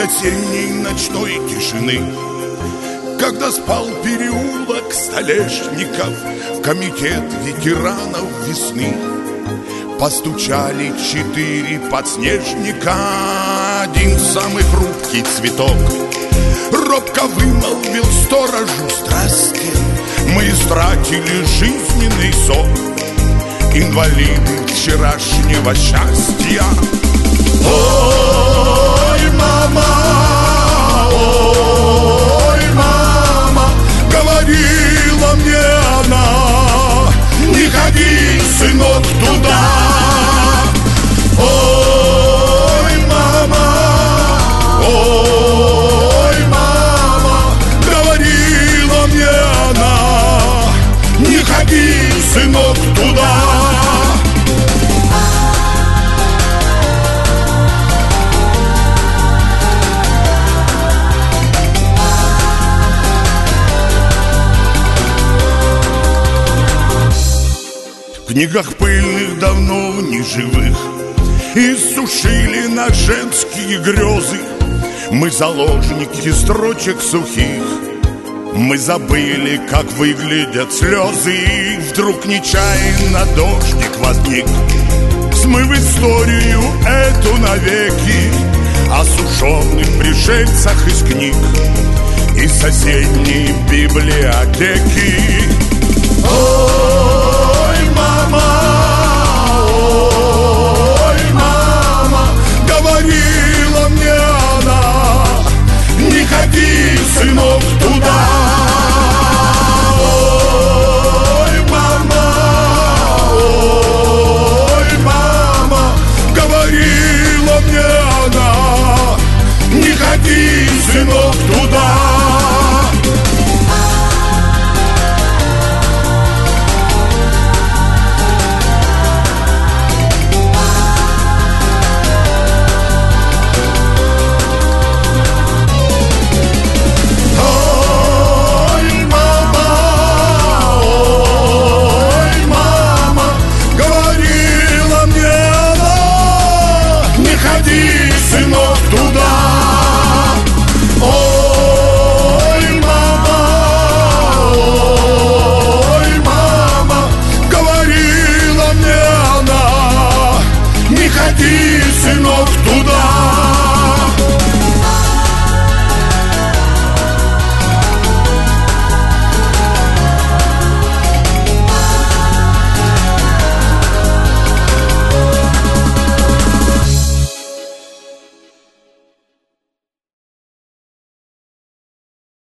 осенней ночной тишины, когда спал переулок Столешников, в комитет ветеранов весны постучали 4 подснежника. Один самый хрупкий цветок робко вымолвил сторожу: здрасте, мы истратили жизненный сок, инвалиды вчерашнего счастья. Ой, мама, говорила мне она, не ходи, сынок, туда. Ой, мама, говорила мне она, не ходи, сынок, туда. В книгах пыльных, давно неживых, иссушили нас женские грезы. Мы заложники строчек сухих, мы забыли, как выглядят слезы. И вдруг нечаянно дождик возник, смыв историю эту навеки, осушенных пришельцах из книг и соседней библиотеки. Ой, мама, говорила мне она, не ходи, сынок,